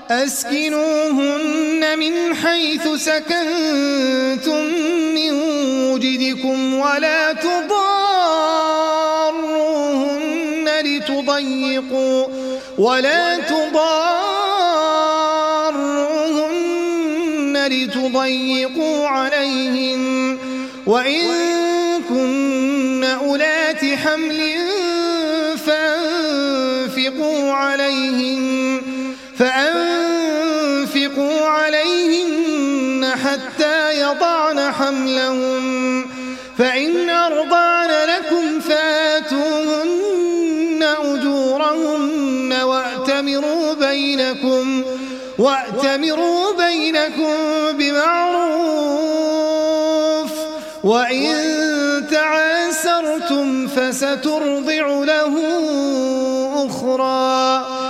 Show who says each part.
Speaker 1: أسكنوهن من حيث سكنتم من وجدكم ولا تضاروهن لتضيقوا عليهن وإن كن أولات حمل فأنفقوا عليهن حتى يضعن حملهن فإن أرضعن لكم فآتوهن أجورهن وأتمروا بينكم بمعروف وإن تعاسرتم فسترضع له أخرى